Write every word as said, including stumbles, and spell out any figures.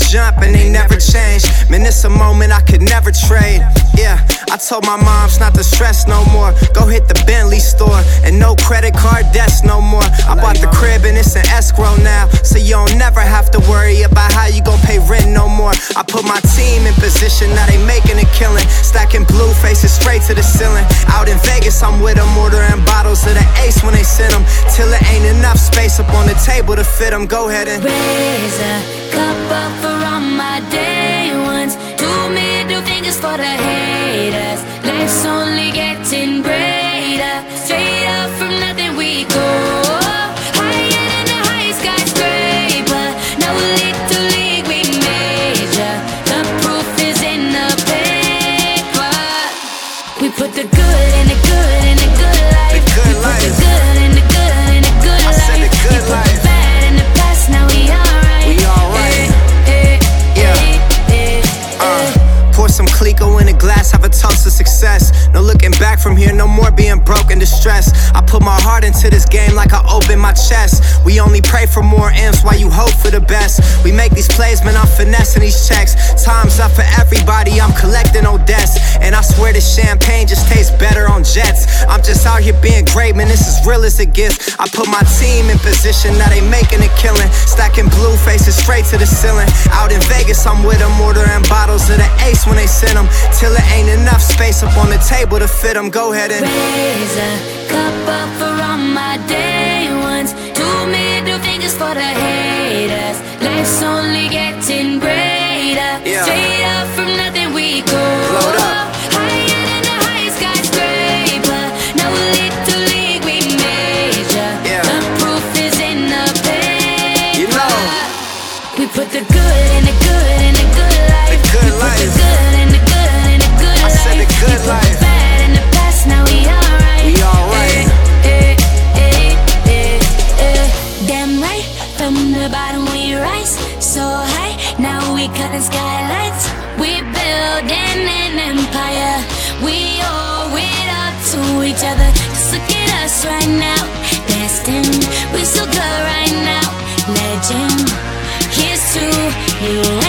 jump and they never change. Man, it's a moment I could never trade. Yeah, I told my moms not to stress no more. Go hit the Bentley store and no credit card debts no more. I bought the crib and it's an escrow now, so you don't never have to worry about how you gon' pay rent no more. I put my team in position, now they making a killing. Stacking blue faces straight to the ceiling. Out in Vegas, I'm with them, ordering bottles of the Ace when they send them, till it ain't enough space up on the table to fit them. Go ahead and raise a cup up for all my day ones. Two middle fingers for the haters. Life's only getting greater. Straight up from nothing we go. Higher than the highest skyscraper. No little league we major. The proof is in the paper. We put the good in the good in the good life. The good we life. put the good in the good in the good I life. said the good we life. Put the bad in the past, now we alright. We alright. Eh, eh, Yeah. eh, eh, Uh, eh. pour some Clico in a glass, have a toast to success. No looking back from here, no more being broke and distressed. I put my heart into this game like I open my chest. We only pray for more M's while you hope for the best. We make these plays, man, I'm finessing these checks. Time's up for everybody, I'm collecting Odets. And I swear this champagne just tastes better on jets. I'm just out here being great, man, this is real as it gets. I put my team in position, now they making a killing. Stacking blue faces straight to the ceiling. Out in Vegas, I'm with them, ordering bottles of the Ace when they send them, till it ain't enough space up on the table to fit them. Go ahead and raise a cup up for all my day ones. Two middle fingers for the haters. Life's only getting greater. Yeah. Straight up from nothing we go. Load up. Higher than the highest skyscraper. No little league we major. Yeah. The proof is in the paper. You know. We put the good in the good in the good life. The good we life. Put the good in the good in the good I life. said the good we put life. The bad in the past, now we alright. We alright. Eh, eh, eh, eh, eh. Damn right, from the bottom we rise so high. Now we cutting skylights. We building an empire. We owe it up to each other. Just look at us right now. Destined, we so good right now. Legend, here's to you.